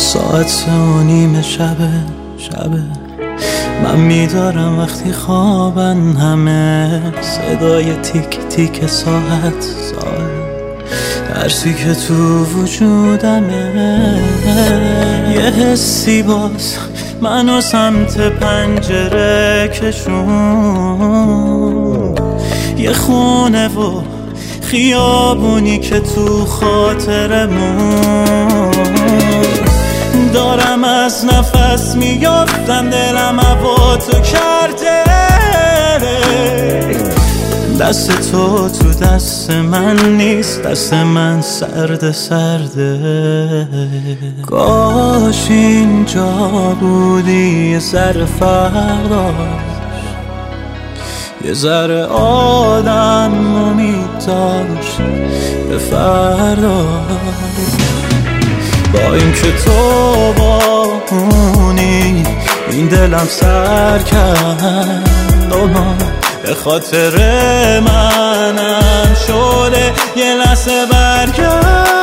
ساعت 3:30 شبه من میدارم وقتی خوابن همه صدای تیک تیک ساعت درسی که تو وجودمه یه حسی باز منو سمت پنجره کشون یه خونه و خیابونی که تو خاطرمون دارم از نفس میافتم دلم هوا تو کرده دست تو دست من نیست دست من سرده کاش اینجا بودی یه ذره فرق داشت یه ذره آدم امید داشت به فردا با این که تو بامونی این دلم سر کرد به خاطر منم شده یه لحظه برگرد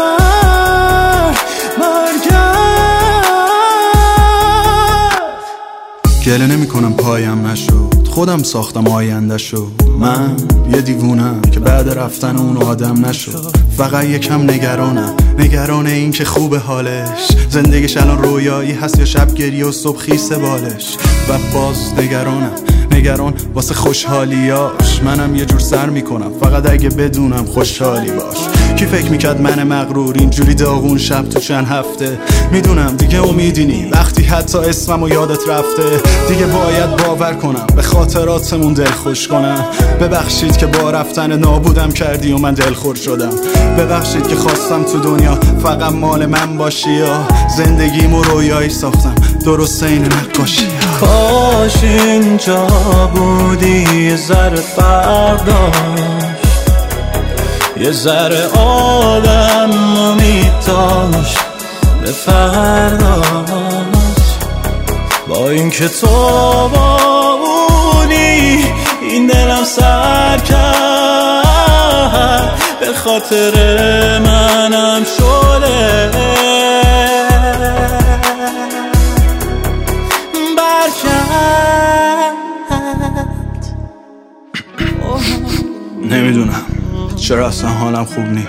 گله نمی کنم پایم نشد خودم ساختم آینده شد من یه دیوونم که بعد رفتن اون آدم نشد فقط یکم نگران این که خوب حالش زندگیش الان رویایی هست یا شب گریه و صبح خیسه بالش و باز نگران واسه خوشحالیاش منم یه جور سر میکنم فقط اگه بدونم خوشحالی باش کی فکر میکرد من مغرور اینجوری داغون شب تو چند هفته میدونم دیگه امیدینی وقتی حتی اسممو یادت رفته دیگه باید باور کنم به خاطراتمون دل خوش کنم ببخشید که با رفتن نابودم کردی و من دلخور شدم ببخشید که خواستم تو دنیا فقط مال من باشی یا زندگیمو رویایی ساختم درست این نقاشی کاش اینجا بودی یه ذره فرق داشت یه ذره آدم امید داشت به فرداش با این که تو بامونی این دلم سر کرد به خاطر منم شده نمیدونم چرا اصلا حالم خوب نی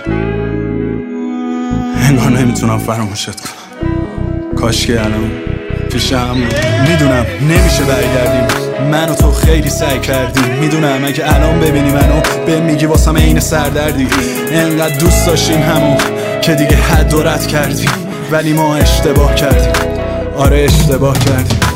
انگار نمیتونم فراموشت کنم کاش که الان پیشم میدونم نمیشه برگردیم من و تو خیلی سعی کردیم میدونم اگه الان ببینی منو به میگی واسم عین سردردی انقدر دوست داشتیم همون که دیگه حد و رد کردیم ولی ما اشتباه کردیم آره اشتباه کردیم